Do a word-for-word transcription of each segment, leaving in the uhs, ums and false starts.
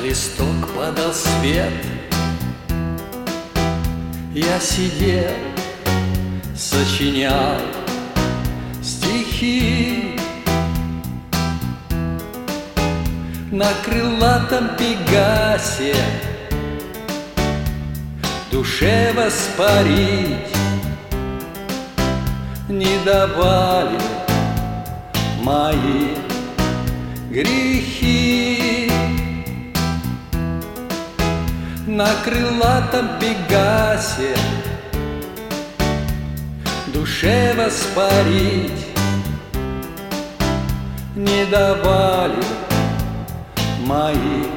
листок падал свет. Я сидел, сочинял стихи на крылатом пегасе, душе воспарить не давали мои грехи. На крылатом пегасе душе воспарить не давали мои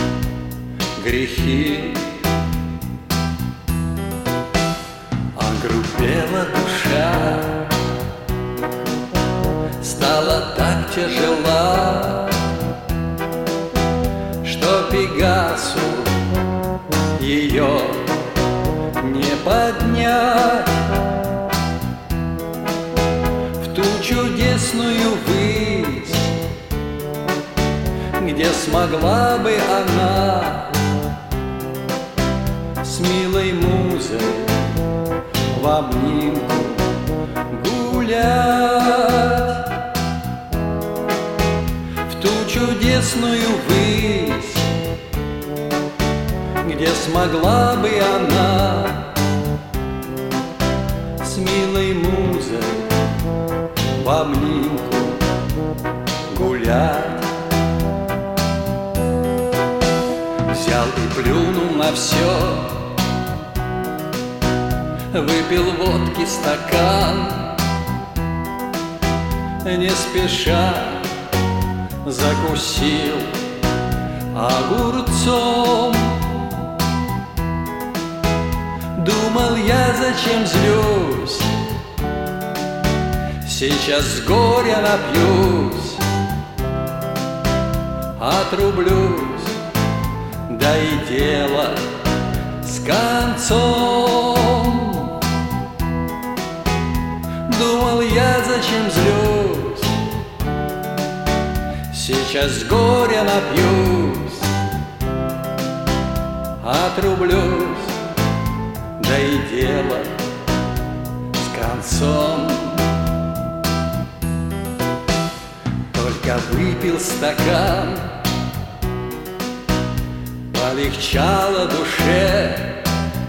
грехи. Огрубела душа, стала так тяжела, что Пегасу ее не поднять в ту чудесную высь, где смогла бы она с милой музой в обнимку гулять, в ту чудесную высь, где смогла бы она с милой музой в обнимку гулять. Взял и плюнул на все, выпил водки стакан, не спеша закусил огурцом. Думал я, зачем злюсь, сейчас с горя напьюсь, отрублюсь, да и дело с концом. Думал я, зачем злюсь, сейчас с горя напьюсь, отрублюсь, да и дело с концом. Только выпил стакан, полегчало душе,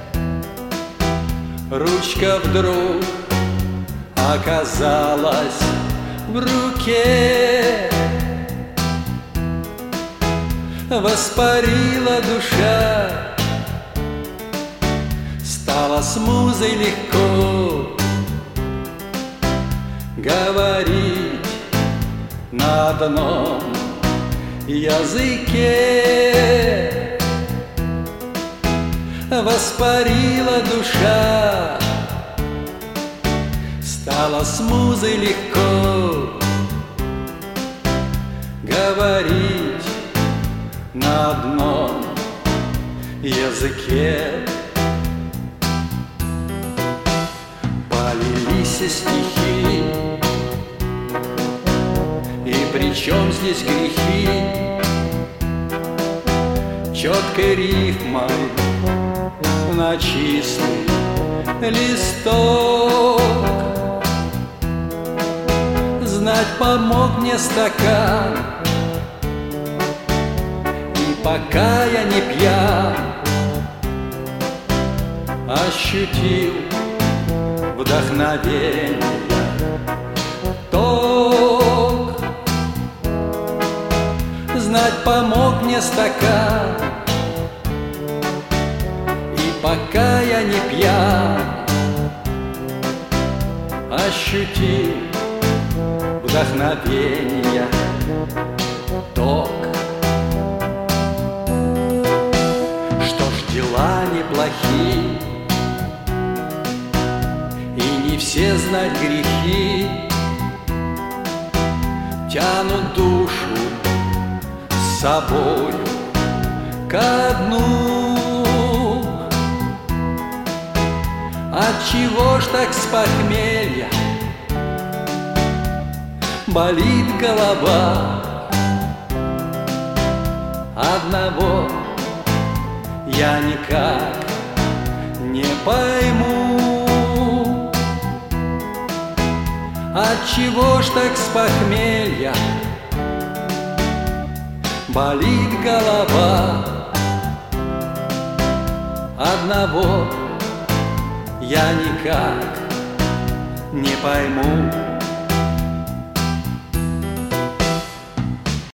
ручка вдруг оказалась в руке. Воспарила душа, стало с музой легко говорить на одном языке. Воспарила душа, стало с музой легко говорить на одном языке. Полились стихи, и при чем здесь грехи? Четкой рифмой на чистый листок знать помог мне стакан. И пока я не пьян, ощутил вдохновение, ток. Знать помог мне стакан. И пока я не пьян, ощутил вдохновение, ток. Что ж, дела неплохи, и не все знать грехи тянут душу с собою ко дну. Отчего ж так с похмелья болит голова? Одного я никак не пойму, отчего ж так с похмелья болит голова. Одного я никак не пойму,